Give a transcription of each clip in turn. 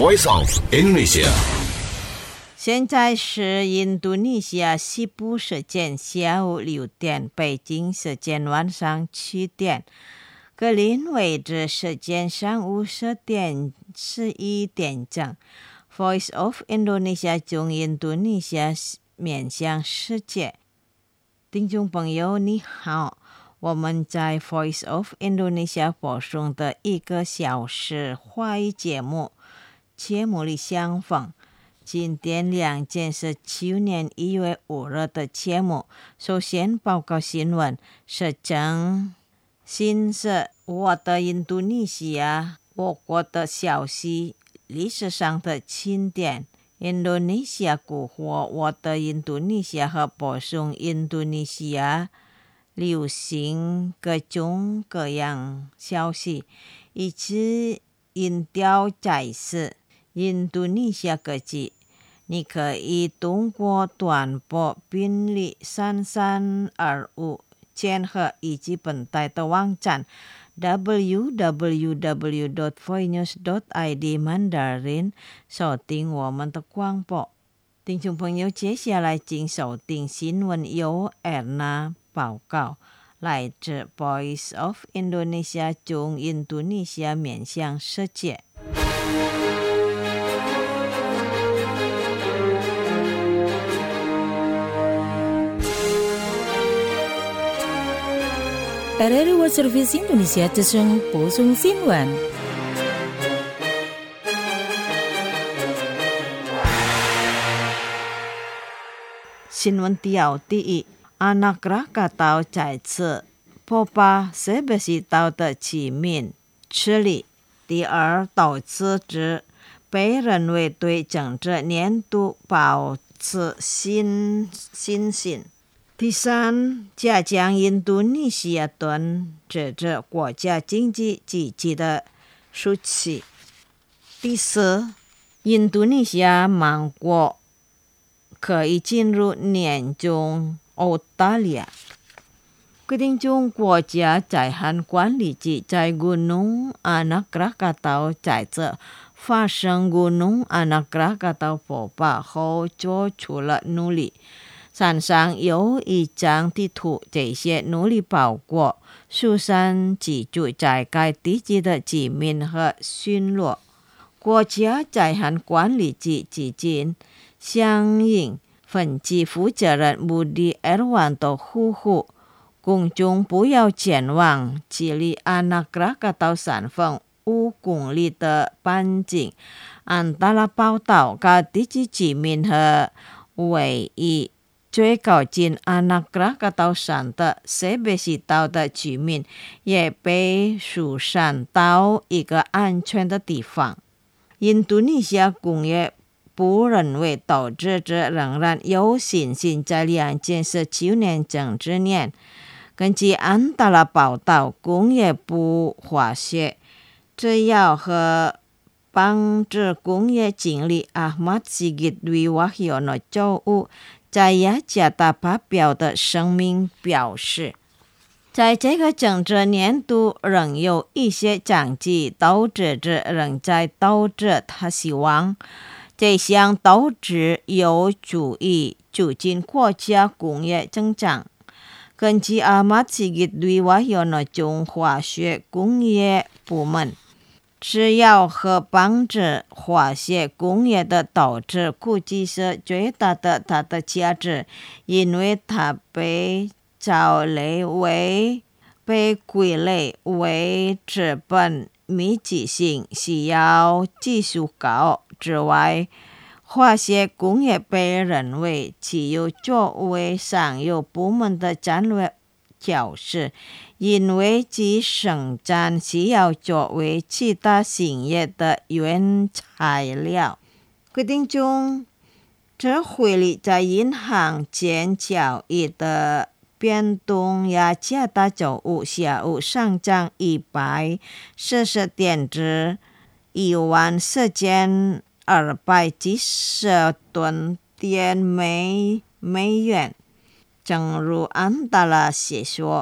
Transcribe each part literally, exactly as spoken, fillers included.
Voice of Indonesia。 现在是印度尼西亚西部时间下午六点，北京时间晚上七点，格林威治时间上午十点十一点整。Voice of Indonesia 从印度尼西亚面向世界。听众朋友你好，我们在 Voice of Indonesia 播送的一个小时华语节目，节目里相逢。今天两件是去年一月五日的节目。首先报告新闻，是整新是我的印度尼西亚我国的消息历史上的清点。印度尼西亚古活我的印度尼西亚和播送印度尼西亚流行各种各样消息，以及音调展示印度尼西亚各地。你可以通过短波频率三三二五千赫以及本台的网站 double-u double-u double-u dot voinews dot i d Mandarin 收听我们的广播。听众朋友，接下来请收听新闻由 Erna 报告，来自 Voice of Indonesia 从印度尼西亚面向世界。 T R I World Service Indonesia 之声播送新闻。 新闻条第一，anak Krakatau 再次破发塞北西岛的居民吃力。第二，导致之被认为对政治年度保持新信心。第三，加强印度尼西亚盾这支国家经济积极的数据。第四，印度尼西亚芒果可以进入年中澳大利亚。决定中国家灾害管理局在 Gunung Anak Krakatau 在这发生 Gunung Anak Krakatau 爆发后做出了努力。山上有一张地图，这些努力包括疏散居住在该地区的居民和巡逻。国家灾害管理局基金相应分级负责人穆迪尔万多呼吁公众不要前往距离Anak Krakatau山峰五公里的半径。安达拉报道，该地区居民和唯一最靠近Anak Krakatau山的塞北西岛的居民也被疏散到一个安全的地方。印度尼西亚工业部认为导致者仍然有信心在两件事去年政治年。根据安达拉报道，工业部化学、制药和帮助工业经理 Ahmad Sigit Dwi Wahyono 周五在雅加达发表的声明表示，在这个政治年度仍有一些政绩导致者仍在导致他希望这项导致有助于促进国家工业增长。根据阿马奇吉对瓦尤诺中化学工业部门，制药和帮助化学工业的导致估计是最大的它的价值，因为它被照类为被归类为资本密集性需要技术高之外，化学工业被认为具有作为上游部门的战略角色，因为其生产需要作为其他行业的原材料。决定中，这汇率在银行间交易的变动雅加达周五下午上涨一百四十点至一万四千二百几十吨点美美元。正如安达拉写说，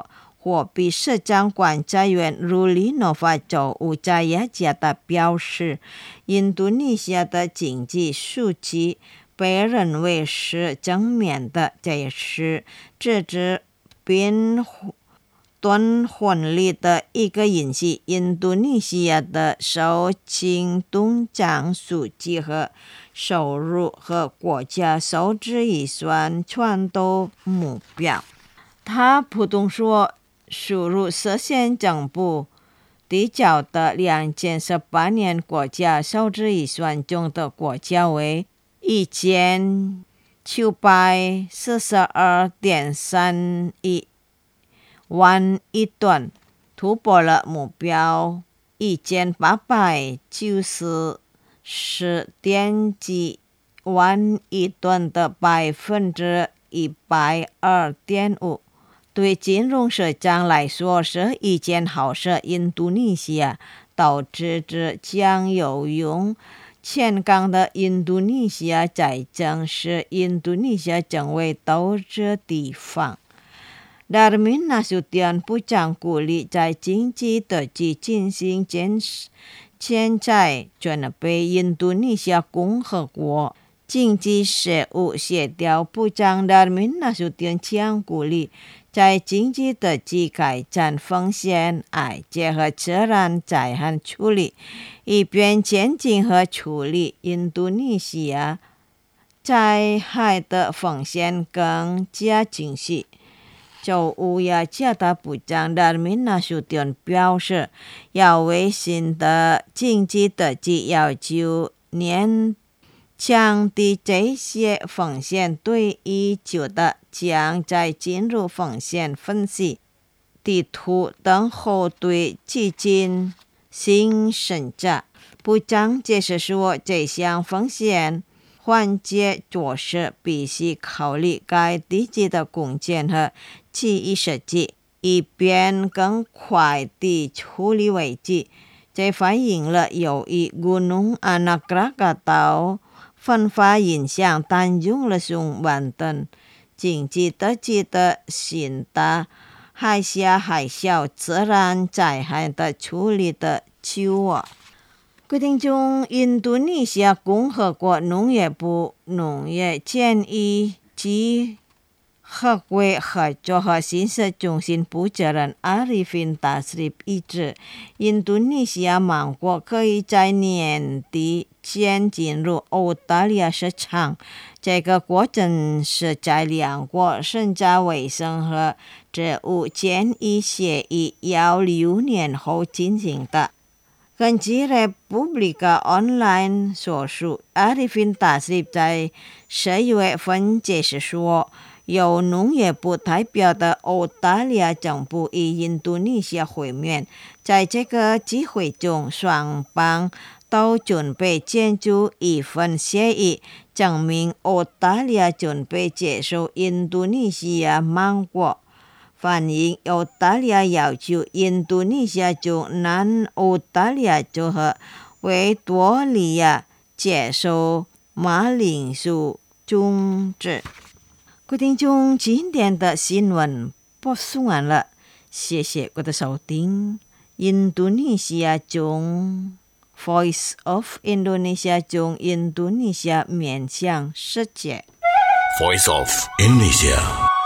货币市长管家员卢里诺法州乌扎雅加的表示，印度尼西亚的经济数据被认为是正面的，这是这支并短婚礼的一个因素。印度尼西亚的受经通胀数据和收入和国家收支预算全都目标。他普通说，收入实现政府递交的二零一八年国家收支预算中的国家为一千九百四十二点三一万亿吨，突破了目标一千八百九十点几万亿吨的百分之一百二点五。对金融市场来说是一件好事。印度尼西亚导致之将有用欠港的印度尼西亚财政是印度尼西亚成为投资地方。Darmin Nasution 部长鼓励在经济特区进行现在准备。印度尼西亚共和国经济事务协调部长 Darmin Nasution 将鼓励在经济特区改善风险危机和自然灾害处理，以便前进和处理印度尼西亚灾害的风险更加清晰。州乌雅加达部长 Darmin Nasution 表示，要为新的经济特区要求年降低这些风险，对已久的将在进入风险分析、地图等后对基金新审查。部长解释说，这项风险缓解措施必须考虑该地区的贡献和记忆设计，以便更快地处理危机。这反映了由于 Gunung Anak Krakatau 分发影响单用了上万吨经济特区的新的海峡海啸自然灾害的处理的计划。规定中，印度尼西亚共和国农业部农业建议及合规合作和信息中心负责人 Arifin Tasrif 一致，印度尼西亚芒果可以在年底前进入澳大利亚市场。这个过程是在两国生产卫生和植物检疫协议要六年后进行的。根据 Republika Online 所述， Arifin Tasrif 在十月份解释说，由农业部代表的澳大利亚政府与印度尼西亚会面，在这个机会中，双方都准备签署一份协议，证明澳大利亚准备接受印度尼西亚芒果，反映澳大利亚要求印度尼西亚州南澳大利亚州和维多利亚接受马铃薯种植。各位听众，今天的新闻播送完了，谢谢各位的收听。印度尼西亚中 Voice of Indonesia 中印度尼西亚面向世界 Voice of Indonesia。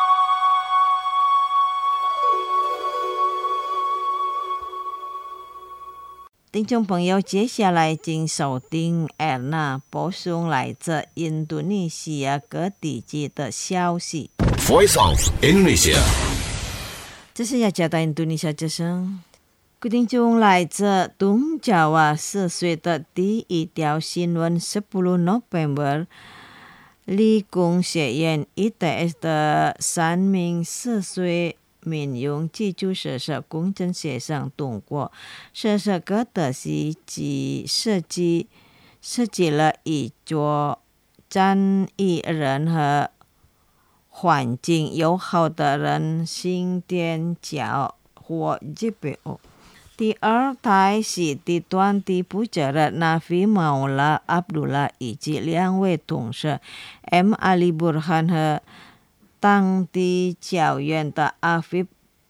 听众朋友，接下来请收听 Erna 播送来自印度尼西亚各地区的消息。 Voice of Indonesia。 这是雅加达印度尼西亚之声。各位听众，来自东爪哇四岁的第一条新闻。十六 November， 理工学院 I T S 的三名四岁民用基础设施工程学生通过设施格特西及设计设计了一座展艺人和环境友好的人行垫脚或 G P O。 第二台是地段的负责人 Nafi Maula Abdullah 以及两位同事 M Ali Burhan 和当地教员的 Afif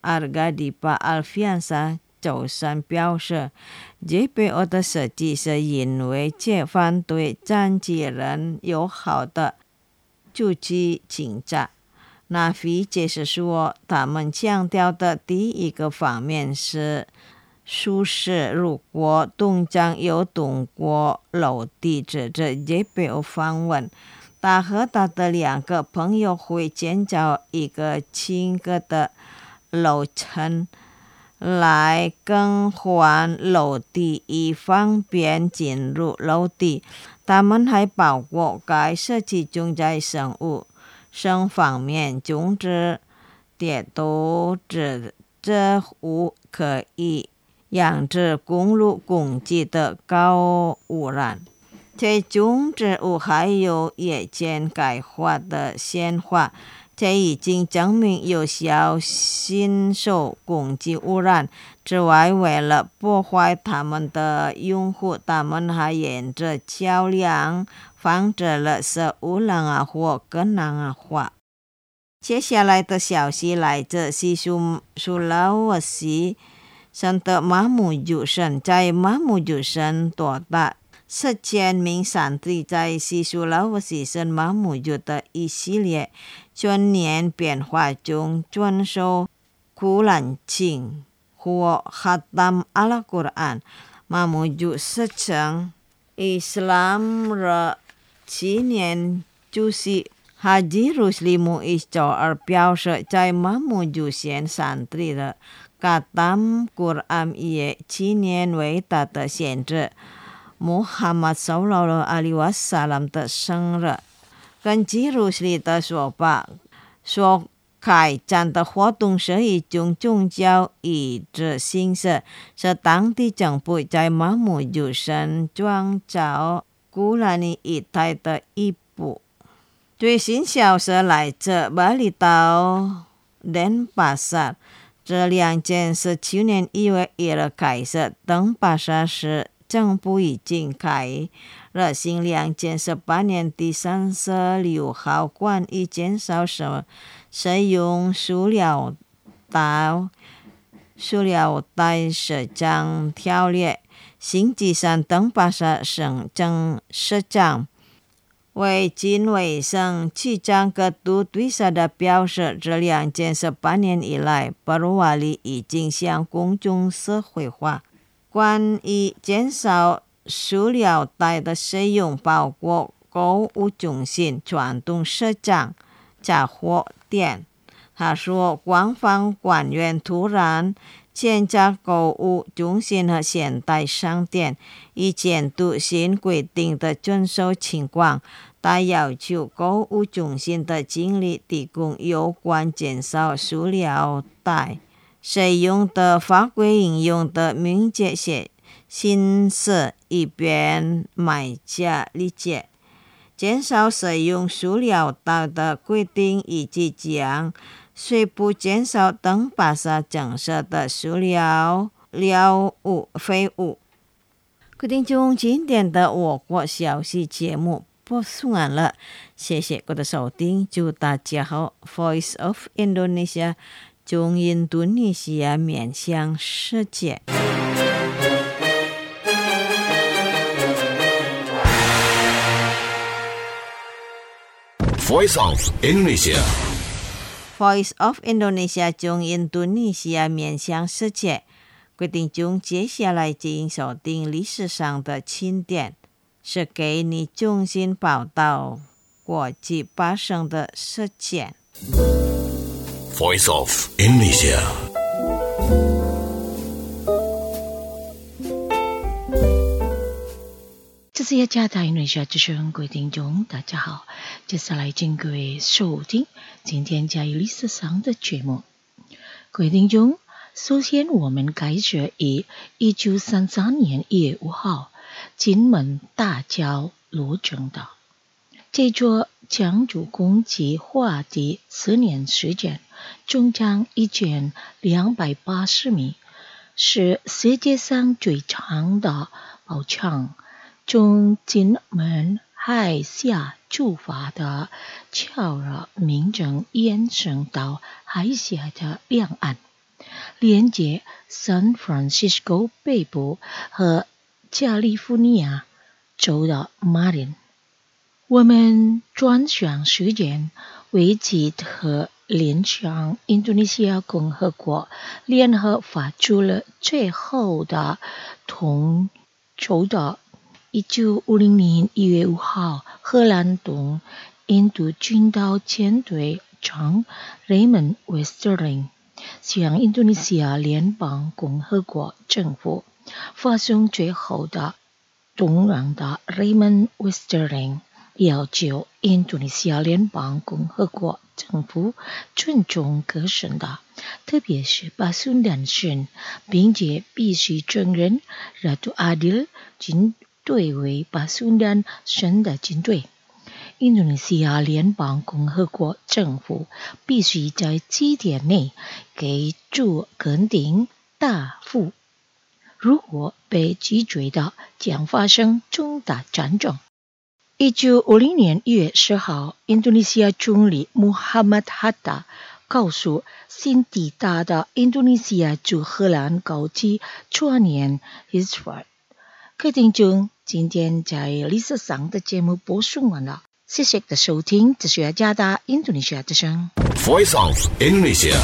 阿加迪巴阿菲安萨九三表示 J P O 的设计是因为解放对残疾人友好的救济进展。纳菲解释说，他们强调的第一个方面是舒适，如果东江有通过楼地指着 J P O 访问，他和他的两个朋友会建造一个轻个的楼层来更换楼地，以方便进入楼地。他们还包括该设计中在生物生方面终止跌倒植物可以养殖公路供给的高污染。这种植物还有夜间钙化的显化，这已经证明有效吸收空气污染。之外，为了破坏他们的用户，他们还沿着桥梁防止了是污染啊或更难化。接下来的消息来自西苏苏拉沃西省的马木主省，在马木主省多达四千名山地在西苏拉沃西省马木主的一系列全年变化中遵守古兰经或哈达阿拉古兰。马木主是称伊斯兰的纪念主席Haji Rusli Muiz而表示，在马木主县山地的卡达古兰也纪念伟大的先知穆罕默德صلى الله عليه وسلم的生日。根据 Rusli 的说法，所开展的活动是一种宗教仪式形式，是当地政府在马木主省创造古兰尼一带的一步。最新消息来自巴厘岛登巴萨，这两件事去年一月一日开始，登巴萨市政府已经开了新两件十八年第三十六号关于减少使使用塑料袋塑料袋市长条例。星期三，登巴萨省政市长卫金卫生区长格杜对萨的表示，这两件十八年以来，巴鲁瓦里已经向公众社会化关于减少塑料袋的使用，包括购物中心、传统市场、杂货店。他说，官方官员突然建造购物中心和现代商店，以监督新规定的遵守情况。他要求购物中心的经理提供有关减少塑料袋使用的法规应用的明确信息，以便买家理解。减少使用塑料袋的规定以及将随步减少登巴萨城市的塑料料物废物。各位听众，今天的我国消息节目播送完了，谢谢各位的收听，祝大家好。Voice of Indonesia 中印度尼西亚面向世界。 Voice of Indonesia Voice of Indonesia 中印度尼西亚面向世界。各位听众，接下来进行收听历史上的清点，是给你中心报道国际发生的事件。 Voice of Indonesia。 这是一家大印度尼西亚之声，各位听众大家好，接下来请各位收听今天在历史上的节目。各位听众，首先我们开始于一九三三年一月五号金门大桥落成的这座建筑共计花的四年时间，总长一千两百八十米，是世界上最长的宝墙。从金门海峡出发的桥的名称延伸到海峡的两岸， 连接 San Francisco 北部和加利福尼亚州的 Marin。我们转向时间，为记和联想印度尼西亚共和国联合发出了最后的通州的一九五零年一月五号，荷兰东印度军岛舰队长 Raymond Westerling 向印度尼西亚联邦共和国政府发送最后的动员的 Raymond Westerling 要求印度尼西亚联邦共和国政府尊重各省的，特别是巴苏丹省，并且必须承认 Ratu Adil 军队为巴苏丹省的军队。印度尼西亚联邦共和国政府必须在几天内给出肯定答复，如果被拒绝的，将发生重大战争。一九五零年一月十号，印度尼西亚总理穆罕默德·哈达告诉新抵达的印度尼西亚驻荷兰高级专员 Hisford。各位听众，今天在历史上的节目播送完了，谢谢的收听，这是雅加达印度尼西亚之声 Voice of Indonesia。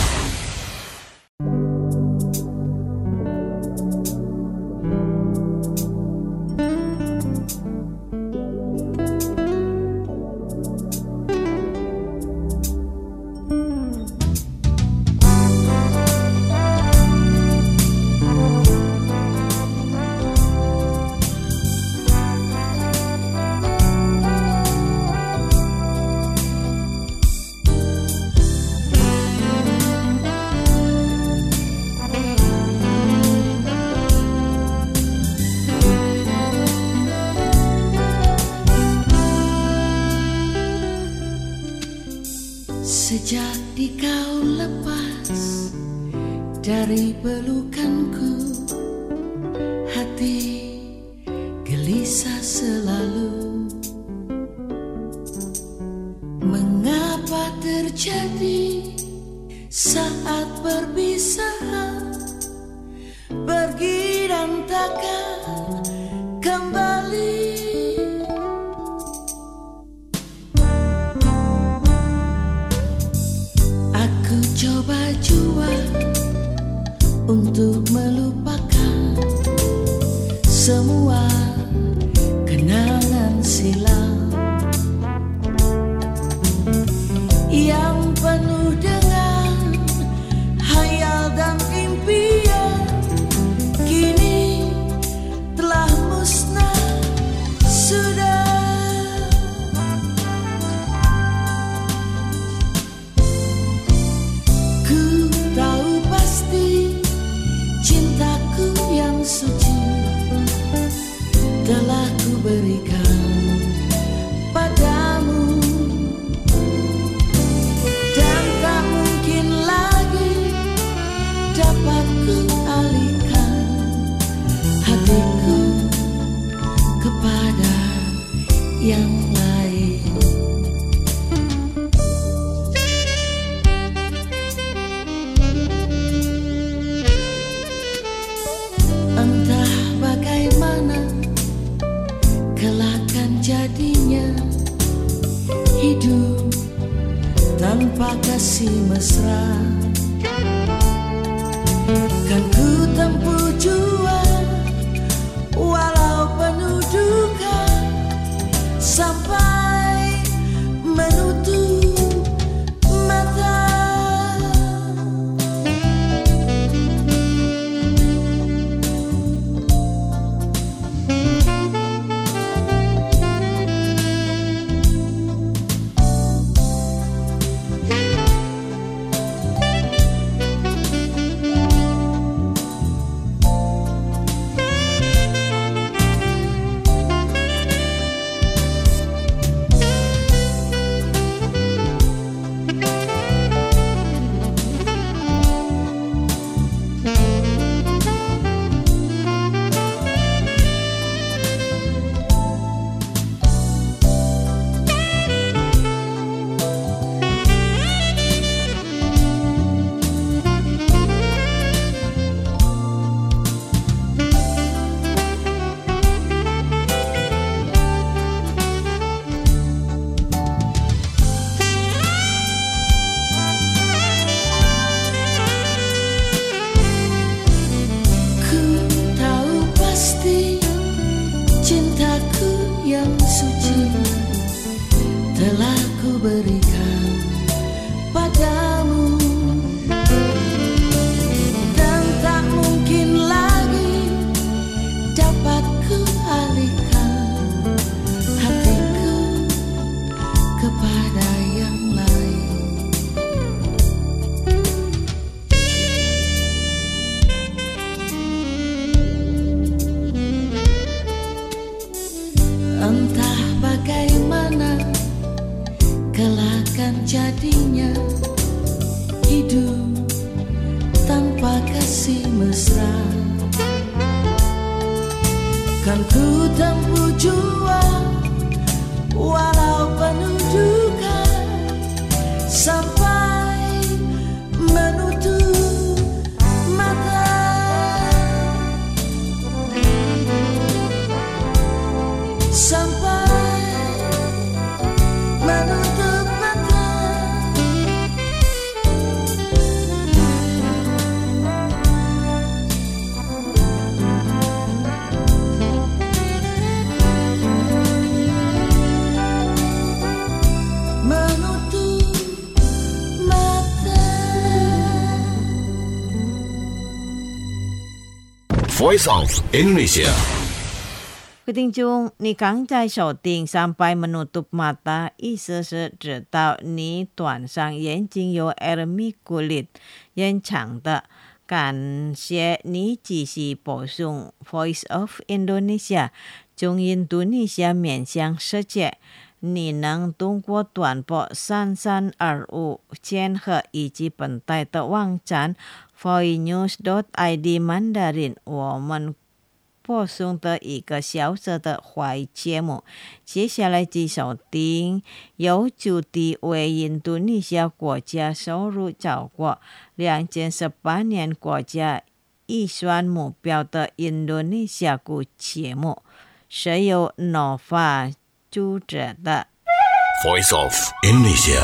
Sejak di kau lepas dari pelukanku, hati gelisah selalu. Mengapa terjadi saat perpisahan, pergi dan takkan kembali. Coba jua untuk melupakan semua kenangan silam yang penuh dengan hayal dan impian, kini telah musnah sudah. Suci telah ku berikan padamu, dan tak mungkin lagi dapat ku alihkan hatiku kepada yang lain. Entah bagaimana kelak kan jadinya hidup tanpa kasih mesra. Kan ku tempuh jua walau penuh duka sampai menutup mata. berikan padamu, dan tak mungkin lagi dapat ku alihkan hatiku kepada yang lain. Entah bagaimana kelak akan jadinya hidup tanpa kasih mesra. Kan ku tempuh jua walau penuh duka, sampai menutup mata. Sampai menutup mata. Menutup mata. Voice of Indonesia。 各位听众，你刚才收听sampai menutup mata， 意思是直到你短上眼睛有耳鸣kulit 延长的。感谢你继续播送 Voice of Indonesia， 从印度尼西亚面向世界。你能通过短波三三二五千赫以及本台的网站 voinews dot i d Mandarin， 我们播送的一个小时的华语节目。接下来继续收听有主题为印度尼西亚国家收入超过两千十八年国家预算目标的印度尼西亚股节目，是由 Nova 主持的。 Voice of Indonesia。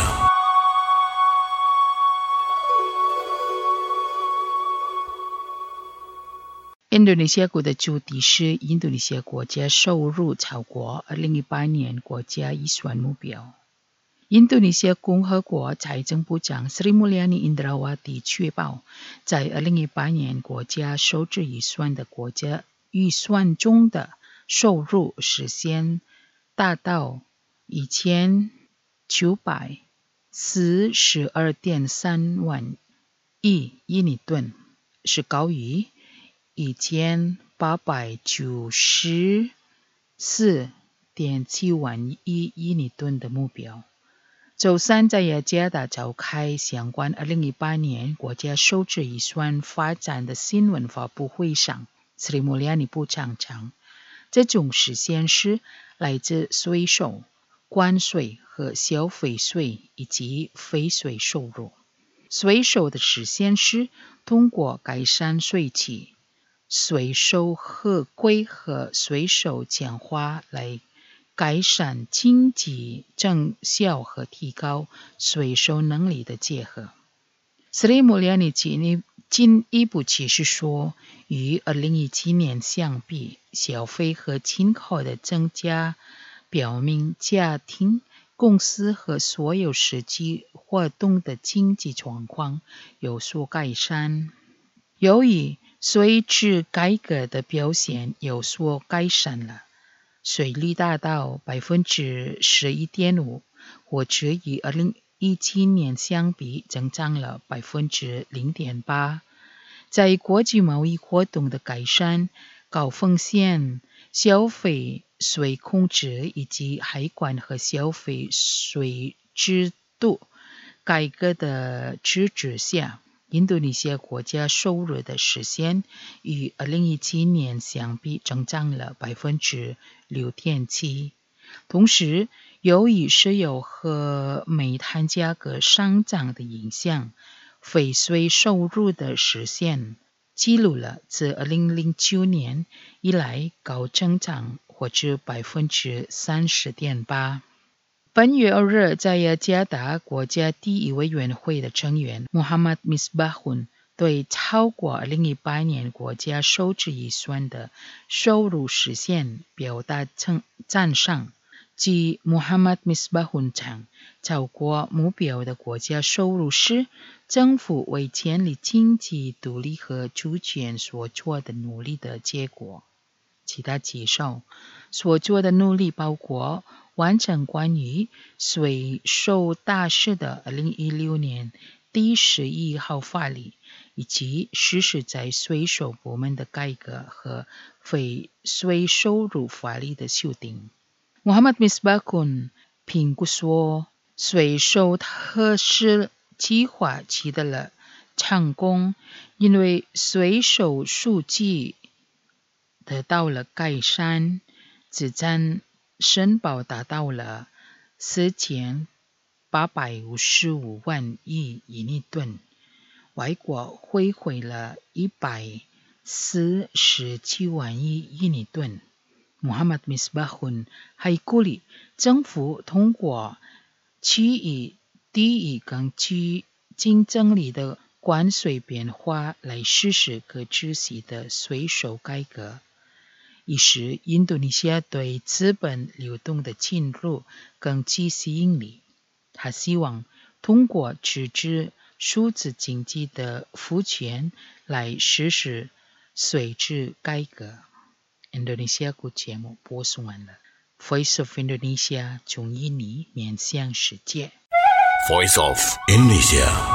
印度尼西亚国的主题是印度尼西亚国家收入超过二零一八年国家预算目标。印度尼西亚共和国财政部长 Sri Mulyani Indrawati 确保，在二零一八年国家收支预算的国家预算中的收入实现达到一千九百四十二点三万亿印尼盾，是高于一千八百九十四点七万亿印尼吨的目标。周三在雅加达召开相关二零一八年国家收支预算发展的新闻发布会上， Sri Mulyani 部长称，这种实现是来自税收、关税和消费税以及非税收入。税收的实现是通过改善税期、税收合规和税收强化来改善经济成效和提高税收能力的结合。 Sri Mulyani 进一步解释说，与二零一七年相比，消费和进口的增加表明家庭、公司和所有实际活动的经济状况有所改善。由于税制改革的表现有所改善了，税率达到 百分之十一点五， 或者与二零一七年相比增长了 百分之零点八。 在国际贸易活动的改善、高风险消费税控制以及海关和消费税制度改革的支持下，印度尼西亚国家收入的实现与二零一七年相比增长了 百分之六点七。 同时，由于石油和煤炭价格上涨的影响，非税收入的实现记录了自二零零九年以来高增长，或者 百分之三十点八。本月二日，在雅加达国家第一委员会的成员 Muhammad Misbahun 对超过二零一八年国家收支预算的收入实现表达赞赏。 即 Muhammad Misbahun 称，超过目标的国家收入是政府为建立经济独立和主权所做的努力的结果。其他介绍所做的努力包括完成关于税收大事的二零一六年第十一号法律，以及实施在税收部门的改革和非税收入法律的修订。Muhammad Misbahun 评估说，税收核实计划取得了成功，因为税收数据得到了改善，资产申报达到了四千八百五十五万亿印尼盾，外国汇回了一百四十七万亿印尼盾。Muhammad Misbahun 还鼓励政府通过区域第一跟区竞争力的关税变化来实施可持续的税收改革，以使印度尼西亚对资本流动的进入更具吸引力。他希望通过支持数字经济的赋权来实施税制改革。印度尼西亚国节目播送完了。Voice of Indonesia 从印尼面向世界。 Voice of Indonesia.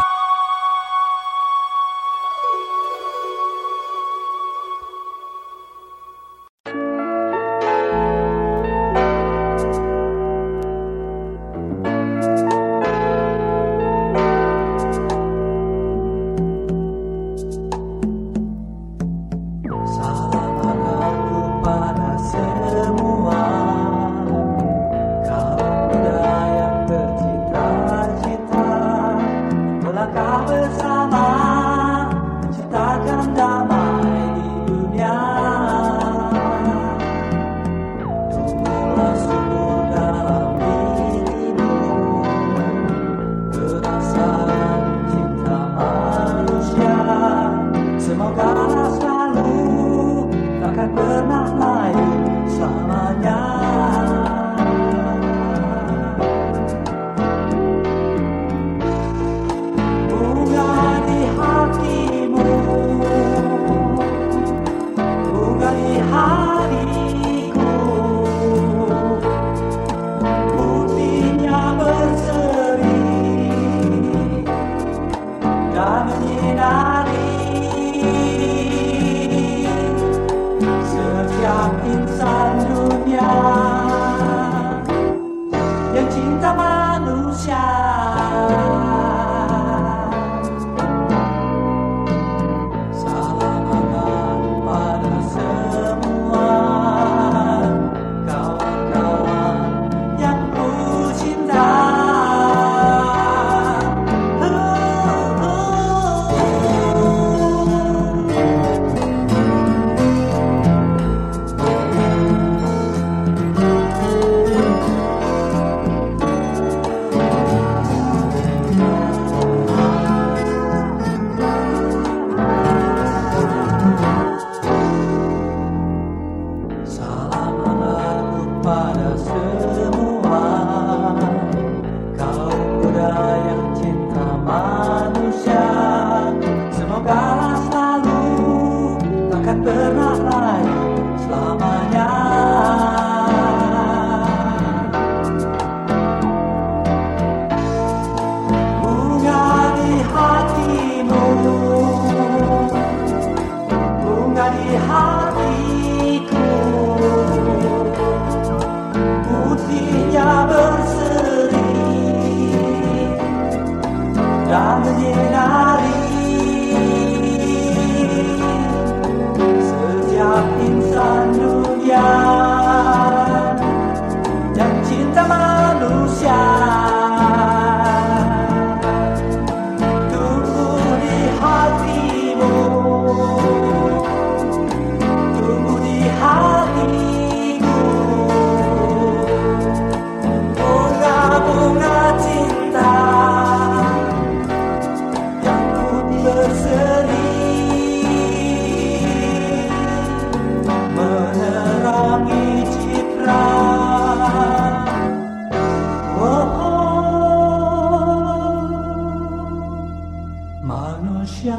manusia.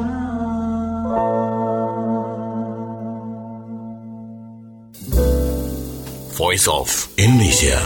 Voice of Indonesia.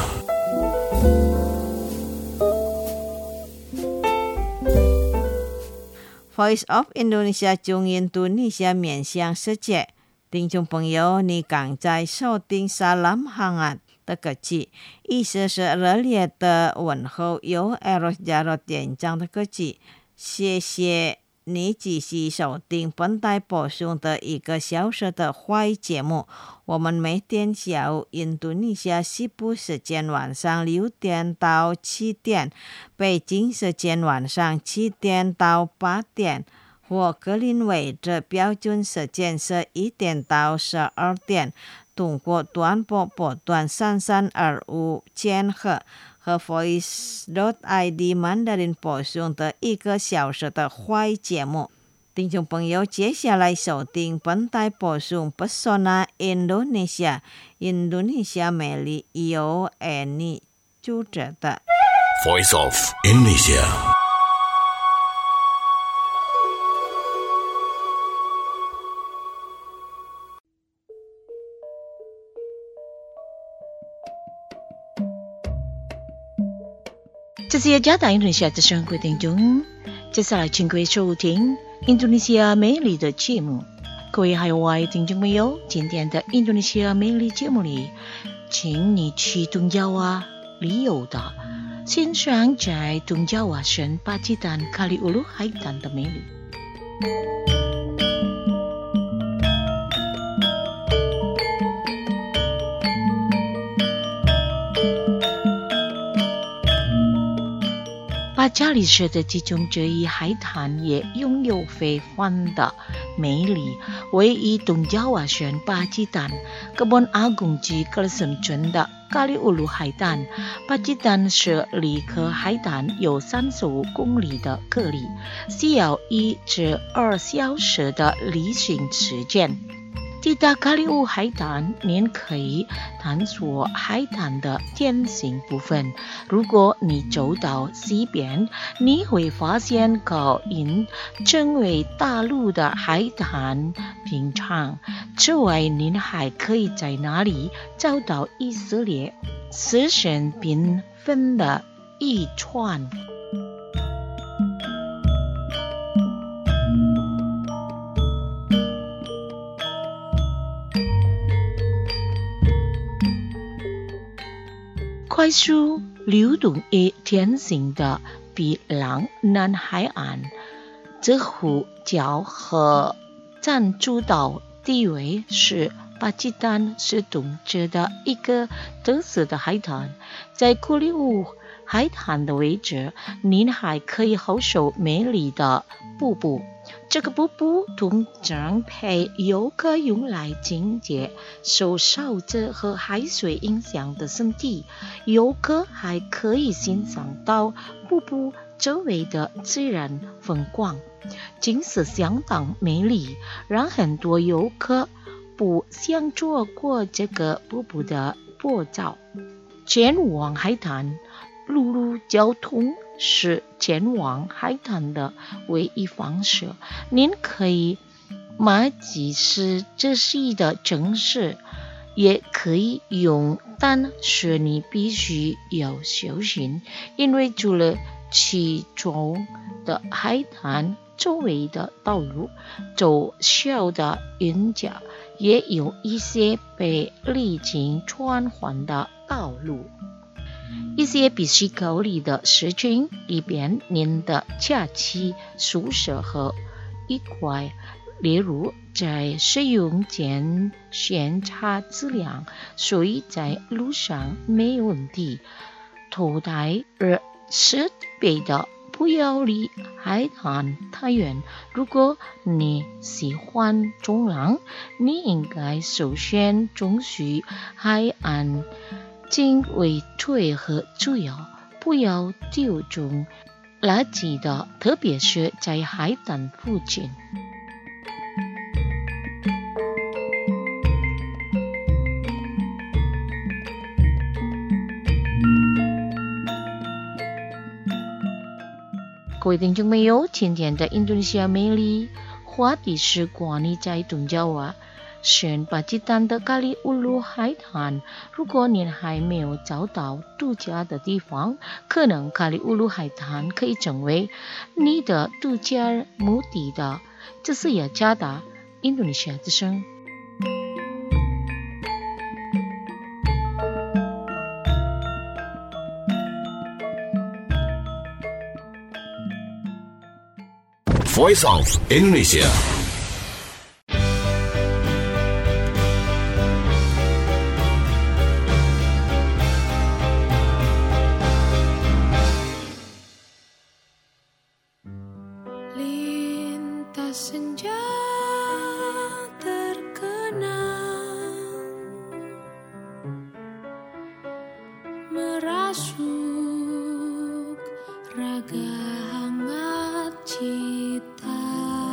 Voice of Indonesia 中印度尼西亚面向世界，听众朋友，你刚在收听 Salam Hangat 的歌曲，意思是热烈的问候，由 Eros Jarod 演唱的歌曲。谢谢你继续收听本台播送的一个小时的华语节目。我们每天下午印度尼西亚西部时间晚上六点到七点，北京时间晚上七点到八点，或格林威治标准时间十一点到十二点，通过短波波段三三二五千赫和 Voice.id Mandarin 播送的一个小时的华语节目。听众朋友，接下来收听本台播送 Pesona Indonesia 印度尼西亚美丽，由 Annie 主持的 Voice of Indonesia. Indonesia 这是加大印度尼西亚的生活听众，接下来请各位收听印度尼西亚美丽的节目。各位还有外听众朋友，今天的印度尼西亚美丽节目里，请你去东爪哇旅游的，欣赏在东爪哇省巴基丹卡里乌鲁海滩的美丽。巴加里市的其中这一海滩也拥有非凡的美丽，位于东爪哇省巴基丹 Kebon Agung 及格森村的卡里乌鲁海滩。巴基丹是离开海滩有三十五公里的距离，需要一至二小时的旅行时间。抵达卡里乌海滩，您可以探索海滩的天性部分。如果你走到西边，你会发现高因成为大陆的海滩平常。此外，您还可以在那里找到以色列四神缤纷的渔船。快速流动也天性的比朗南海岸，这湖角和占主导地位，是巴基丹是东侧的一个特色的海滩。在库里乌海滩的位置，您还可以享受美丽的瀑布。这个瀑布通常被游客用来境界受潮者和海水影响的身体。游客还可以欣赏到瀑布周围的自然风光，景色相当美丽，让很多游客不想错过这个瀑布的拍照。前往海滩，陆路交通是前往海滩的唯一方式。您可以买几次这些的城市，也可以用，但是你必须要小心，因为除了其中的海滩周围的道路走小的云架，也有一些被历经转换的道路。一些必须考虑的事情，以便您的假期舒适和愉快，例如在使用前检查质量，所以在路上没问题。头戴而设备的不要离海滩太远。如果你喜欢冲浪，你应该首先重视海岸经纬最和主要，不要丢中垃圾的，特别是在海滩附近。各各位听众朋友，今天的印度尼西亚美丽话题是关于在东加瓦选巴基丹的咖喱乌鲁海滩。如果您还没有找到度假的地方，可能咖喱乌鲁海滩可以成为你的度假目的地。这是雅加达印度尼西亚之声。 Voice of Indonesia. Lintas senja terkenang merasuk raga hangat cita,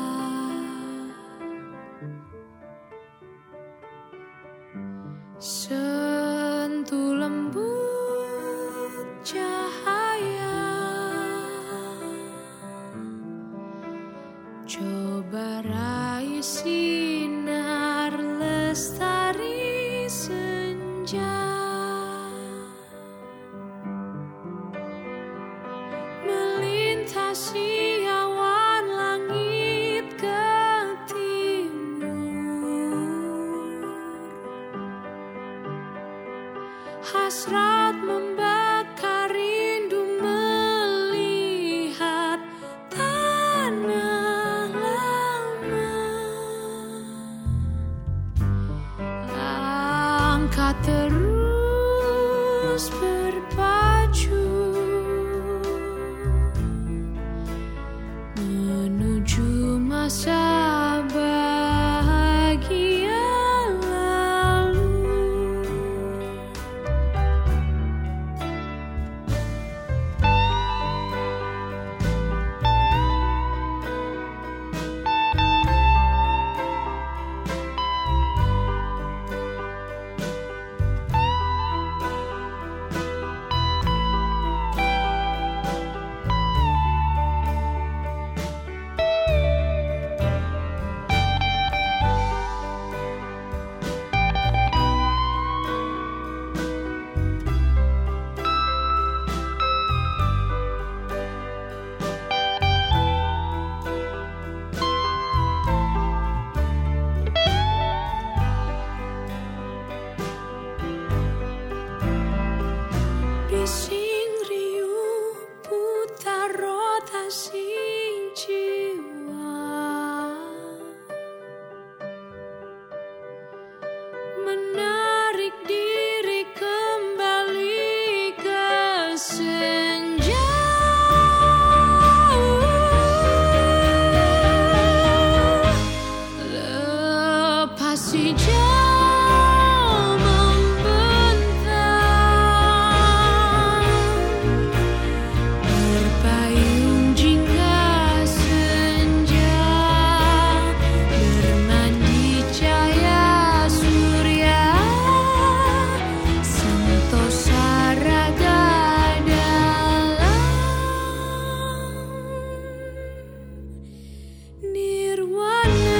sentuh lembut cahaya, coba raih sinar lestari senja, melintasi awan langit ke timur, hasrat membakar rindu melihat tanah lama, langkah terus berpacu menuju masa bahagia lalu. Bising riuh putar rotasi jiwa, menarik diri kembali ke senja, lepasi jauh berpayung jingga senja, bermandi cahaya surya, sentosa raga dalam nirwana.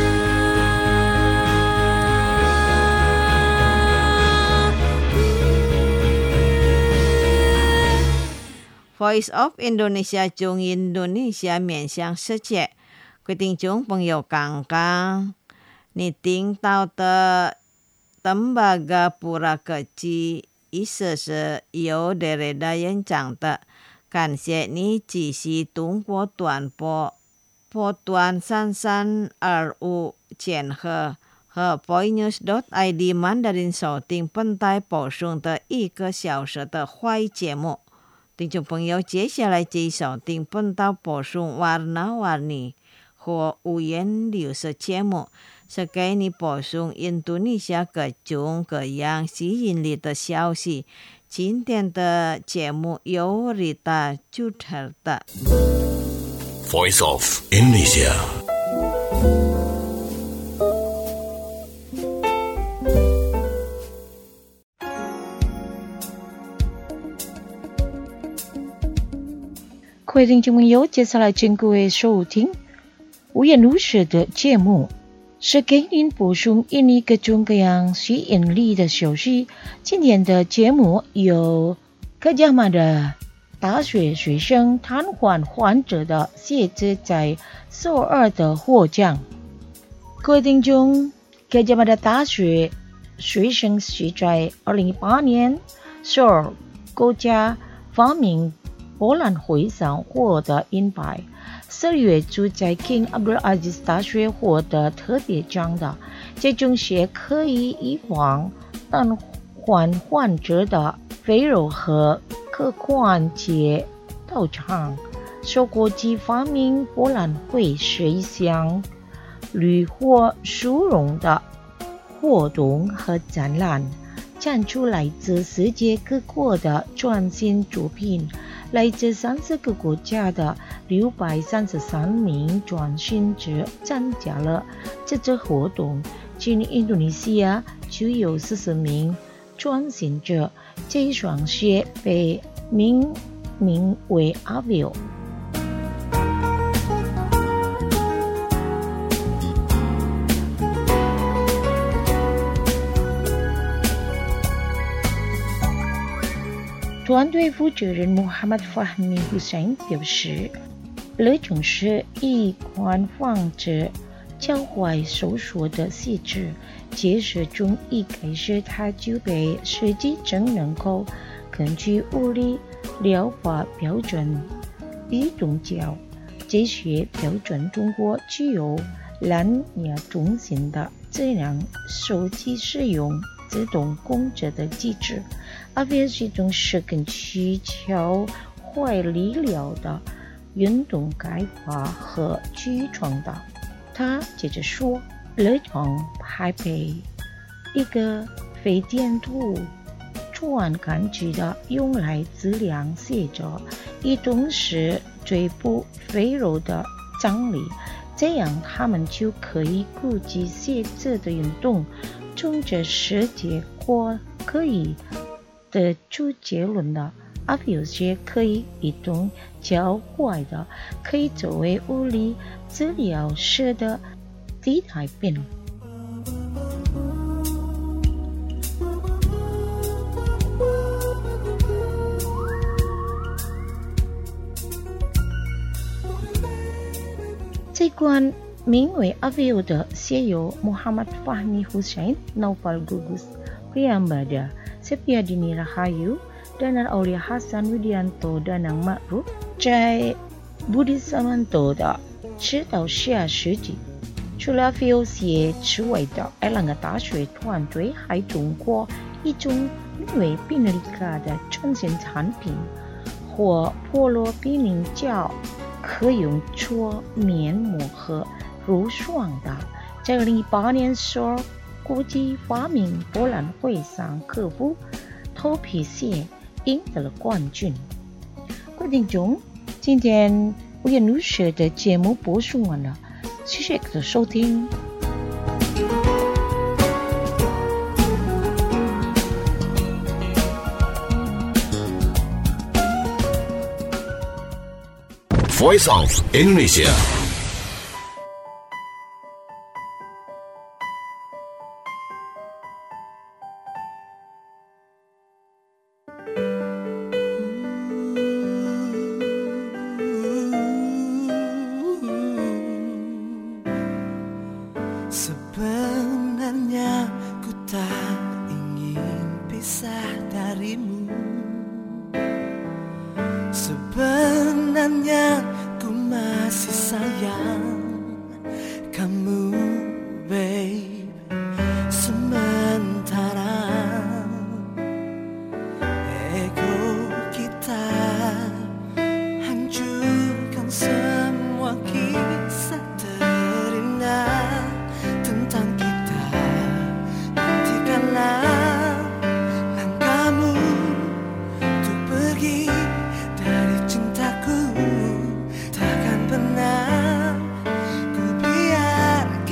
Voice of Indonesia 中印度尼西亚面向世界，各位听众朋友，刚刚你听到的 Tembagapura Kecil 意思是由 Derrida 演讲的，感谢你继续通过短波波段三三二五千赫和 voinews dot I D 曼达林收听本台播送的一个小时的华语节目。听众朋友，接下来继续收听本岛播送 Warna-Warni 和五颜六色节目，是给你播送印度尼西亚各种各样吸引力的消息。今天的节目由 Rita 主持的。 Voice of Indonesia. 各位听众朋友，接下来请各位收听无言如是的节目，是给您补充印尼各种各样吸引力的消息。今天的节目有客家马的大学学生瘫痪患者的写字在首尔的获奖。各位听众，客家马的大学学生是在二零一八年首尔国家发明博览会上获得银牌，四月就在 King Abdulaziz 大学获得特别奖的。这种是可以预防瘫痪患者的肥肉和可关节到场。受国际发明博览会是一项绿火殊荣的活动和展览，展出来自世界各国的创新作品。来自三十个国家的六百三十三名创新者参加了这次活动。仅印度尼西亚就有四十名创新者，这双鞋被命名为 Avio。团队负责人 Muhammad Fahmi Hussain 表示，这种是以宽放着脚踝收缩的细致，解释中一开始它就被设计成能够根据物理疗法标准移动脚。这些标准通过具有蓝牙中心的智能手机使用自动控制的机制。阿维是一种是根据脚踝理疗的运动开发和举创的。他接着说，这种还被一个非电图传感器的用来质量写着移动时腿部肥肉的张力，这样他们就可以估计写字的运动。从这世界或可以得出结论的，而有些可以移动脚踝的，可以作为物理治疗师的替代品。这款名为 Avio 的写有 Muhammad Fahmi Hussain, Naufal Gugus Priyambada, Sepiadini Rahayu, dan Aulia Hasan Widianto Danang Ma'ruf 在 Budi Samanto 的指导下设计。除了 Avio 写之外的，爱尔兰大学团队还通过一种名为 Pinelika 的创新产品或菠萝冰凝胶，可用做面膜和乳霜的，在二零一八年首尔国际发明博览会上克服头皮屑，赢得了冠军。各位听众，今天无言如是的节目播送完了，谢谢各位收听。 Voice of Indonesia。 Sebenarnya ku tak ingin pisah darimu. Sebenarnya ku masih sayang kamu, babe. Sementara ego kita hancurkan semua kisah terindah tentang kita. Hentikanlah langkahmu untuk pergi dari cintaku. Takkan pernah ku biarkan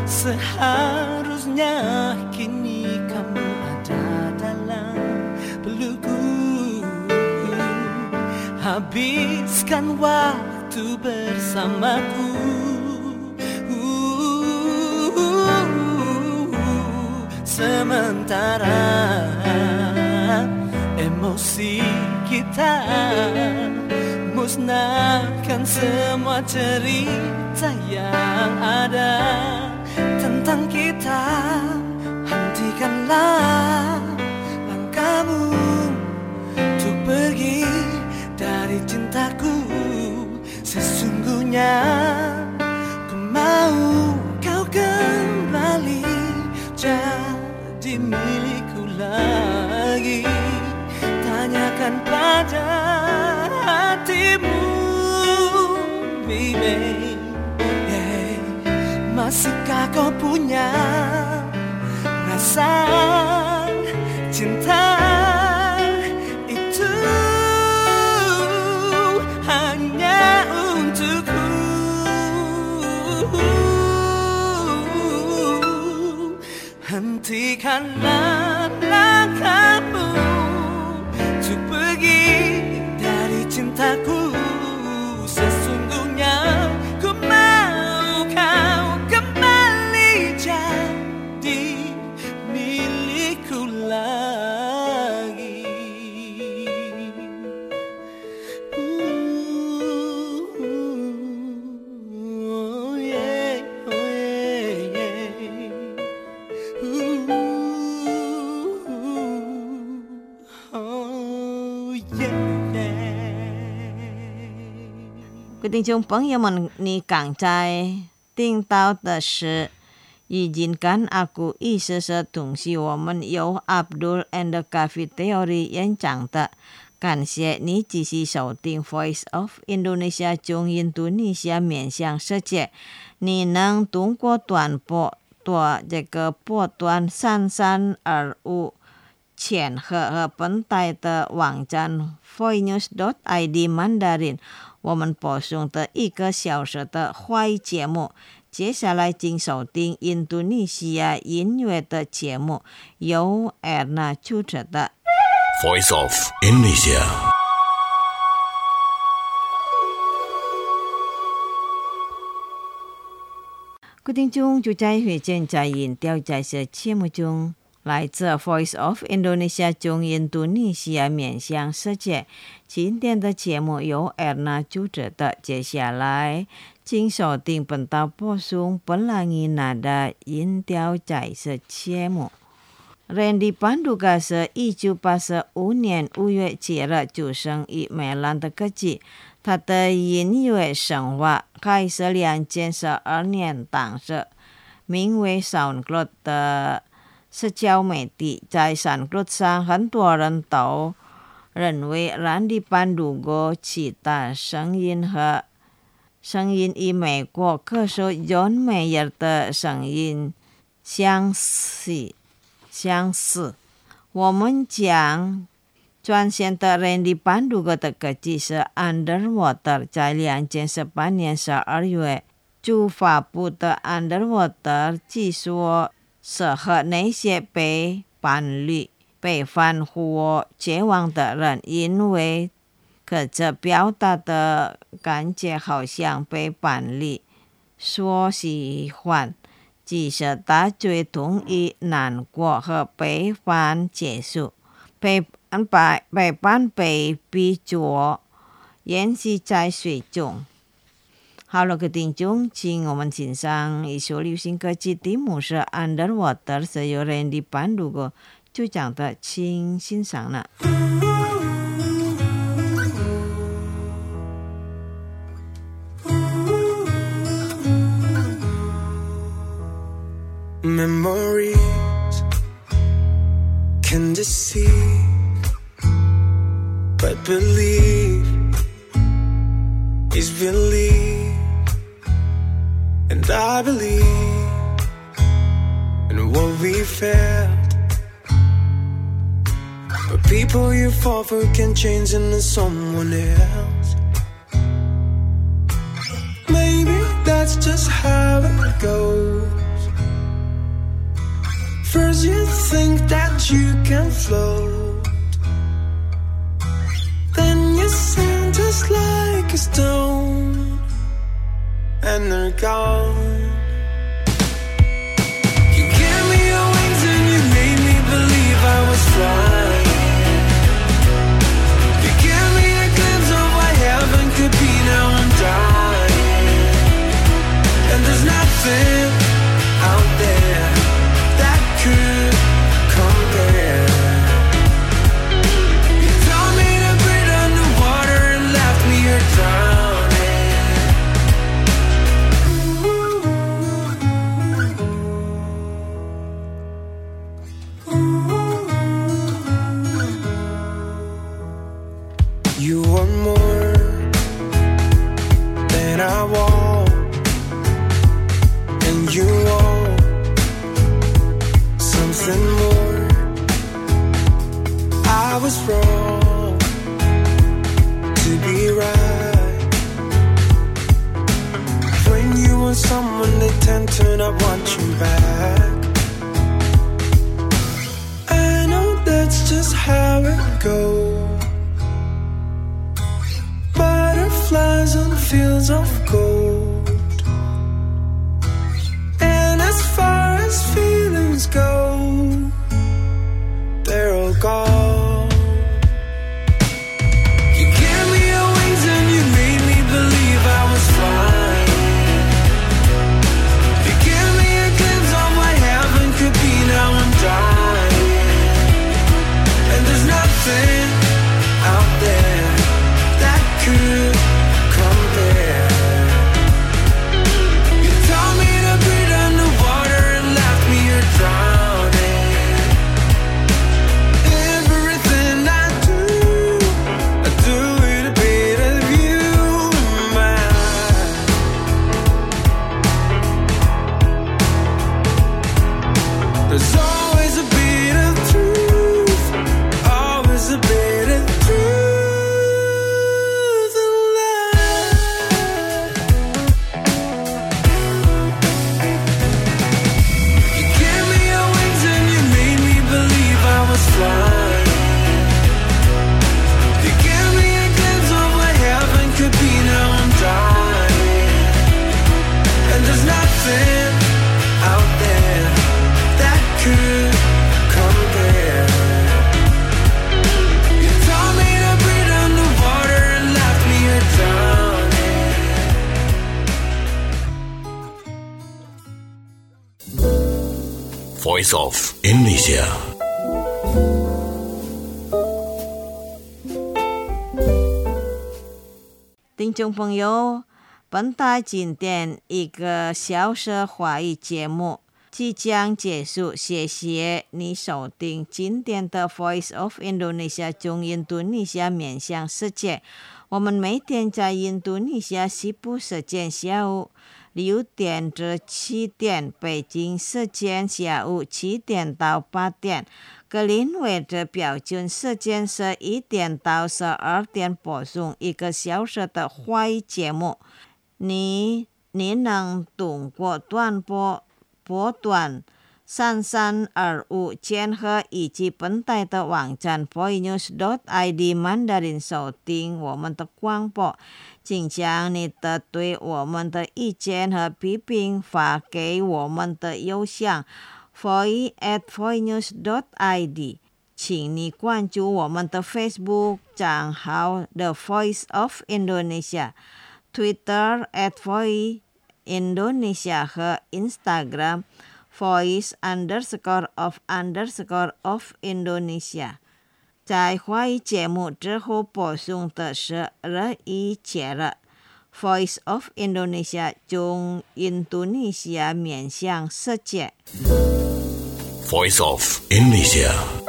Seharusnya kini kamu ada dalam pelukku. Habiskan waktu bersamaku. Sementara emosi kita musnahkan semua cerita yang ada tentang kita. Hentikanlah langkahmu untuk pergi dari cintaku. Sesungguhnya ku mau kau kembali jadi milikku lagi. Tanyakan pada hatimu, baby, yeah. Masihkah kau punya rasa cinta itu hanya untukku? Hentikanlah langkahmu untuk pergi dari cintaku. Sesungguhnya ku mau kau kembali jadi milikku lagi. Oh yeah, oh yeah, yeah. Oh yeah. 各位听众朋友们，你刚才听到的是已经跟阿古意思是同时我们由 Abdul and the Cafe Theory 演讲的。感谢你继续收听 Voice of Indonesia 中印度尼西亚面向世界。你能通过短波多这个波段三三二五前和和本台的网站 voicenews dot I D Mandarin 我们播送的一个小时的华语节目。接下来请收听印度尼西亚音乐的节目，由 Erna 主持的 Voice of Indonesia。 各位听众，就在会见在音调在这节目中，来自 Voice of Indonesia 中印度尼西亚面向世界。今天的节目由 Erna 主持的，接下来请收听本道播送本朗伊纳的音调在这节目。Randy Panduga 是一九八五年五月七日出生于美兰的歌姬，他的音乐生活开始两千十二年当时，名为 SoundCloud 的社交媒体，在 SoundCloud 上很多人都认为 Randy Panduga 其他声音和声音与美国歌手 John Mayer 的声音相似。相似，我们将专线的 Randy Panduga 的歌曲是 Underwater， 在两千十八年十二月就发布的 Underwater 据说适合那些被伴侣、被反或绝望的人，因为可这表达的感觉好像被伴侣所喜欢。即使他最同意难过和背叛结束，背叛背叛被逼着淹死在水中。好了，各位听众，请我们欣赏一首流行歌曲，题目是 Underwater， 是由 Randy Panduga 主讲的，请欣赏了。 Memories can deceive, but believe is believe, and I believe in what we felt. But people you fall for can change into someone else. Maybe that's just how it goes. think that you can float, then you seem just like a stone, and they're gone. You gave me your wings and you made me believe I was flying. You gave me a glimpse of what heaven could be, now I'm dying. And there's nothing out there that could compare. You told me to breathe underwater and left me here drowning. You want more than I want, and you want something more. I was wrong to be right. When you want someone, they tend to not want you back. I know that's just how it goes. Butterflies on fields of gold. And as far as feelings go, they're all gone. You gave me your wings and you made me believe I was flying. You gave me a glimpse of what heaven could be, now I'm dying. And there's nothing out there that could compare. You told me to breathe underwater and left me here drowning. Everything I do, I do it a bit of you in mind. There's always a bit of truth, always a bit of truth and life. You gave me your wings and you made me believe I was flying. You gave me a glimpse of what heaven could be, now I'm dying. And there's nothing out there that could compare. You told me to breathe underwater and left me here drowning. Voice of Indonesia. 听众朋友，本台今天一个小时华语节目即将结束，谢谢你收听今天的 Voice of Indonesia 中印度尼西亚面向世界。我们每天在印度尼西亚西部时间下午六点至七点，北京时间下午七点到八点，格林威治标准时间十一点到十二点播送一个小时的华语节目。你你能通过短波波段三三二五千赫以及本台的网站 voicenews dot I D 曼达林收听我们的广播，请将你的对我们的意见和批评发给我们的邮箱 voice at voicenews dot I D。 请你关注我们的 Facebook 账号 The Voice of Indonesia， Twitter at Voice Indonesia 和 Instagram Voice underscore of underscore of Indonesia。 在华语节目之后播送的是日语节目 Voice of Indonesia 中印度尼西亚面向世界。 Voice of Indonesia。